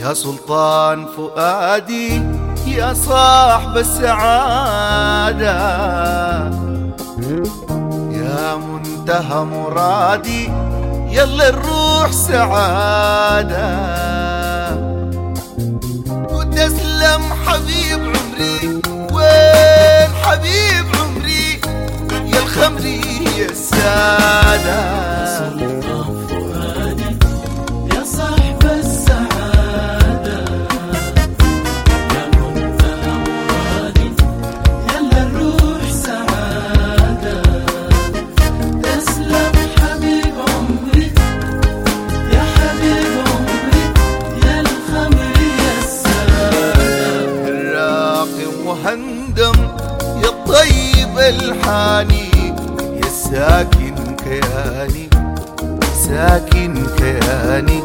يا سلطان فؤادي يا صاحب السعادة، يا منتهى مرادي يلا الروح سعادة، وتسلم حبيب عمري وين حبيب عمري يا الخمري يا السادة. مهندم يا الطيب الحاني يا ساكن كياني ساكن كياني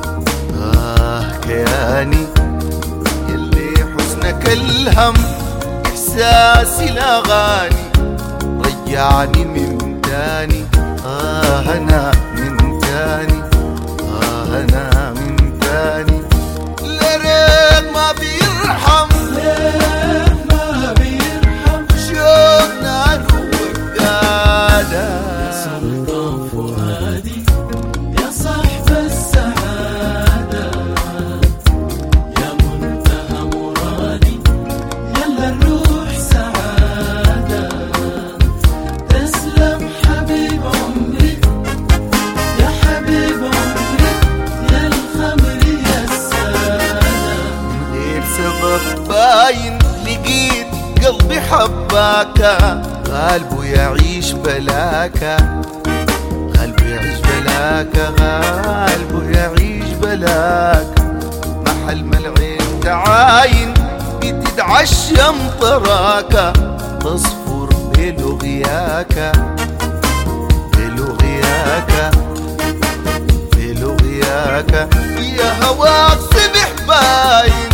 كياني يلي حزنك الهم إحساسي الأغاني رجعني من تاني أنا من تاني أنا من تاني. لريت ما بيرحم باين لقيت قلبي حباكا قلبه يعيش بلاكا قلبه يعيش بلاكا قلبه يعيش بلاكا محل ما العين تعاين بتتعشم طراكا تصفر بلغياكا بلغياكا بلغياكا يا هواك صبح باين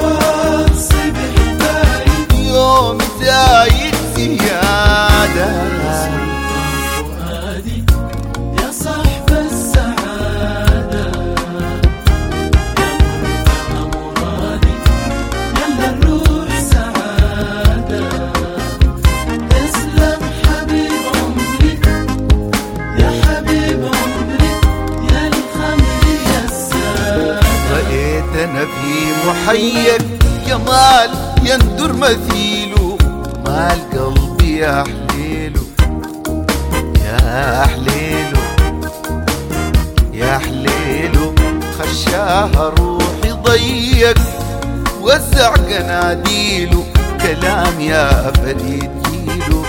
يوم زايد زيادة. فؤادي يا صاحب السعادة، يا منتهى مرادي يلا الروح سعادة، تسلم حبيب عمري يا حبيب عمري يا الخمر يا السادة. رأيت أنا في محيك جمال يندر مثيله مال قلبي يا حليله يا حليله يا حليله خشاها روحي ضيق وزع قناديله كلام يا فريد جيله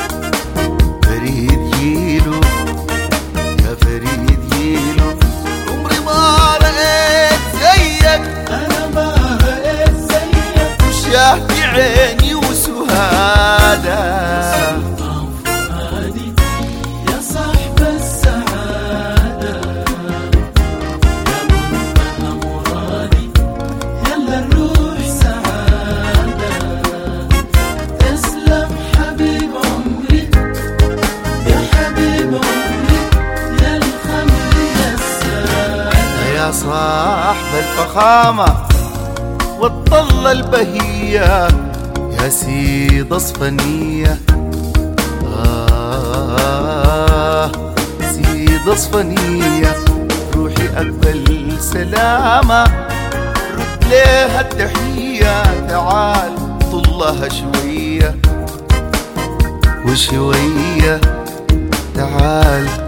فريد جيله يا فريد جيله عمري ما رأيت زيك أنا ما رأيت زيك وشاهدي عيني وسهادة. فؤادي يا صاحب السعادة، يا منتهى مرادي يلا الروح سعادة، تسلم حبيب عمري يا حبيب عمري يا الخمر يا السادة. يا صاحب الفخامة والطلة البهية يا سيد اصفنية سيد اصفنية روحي اقبل سلامة رد ليها التحية تعال طلها شوية وشوية تعال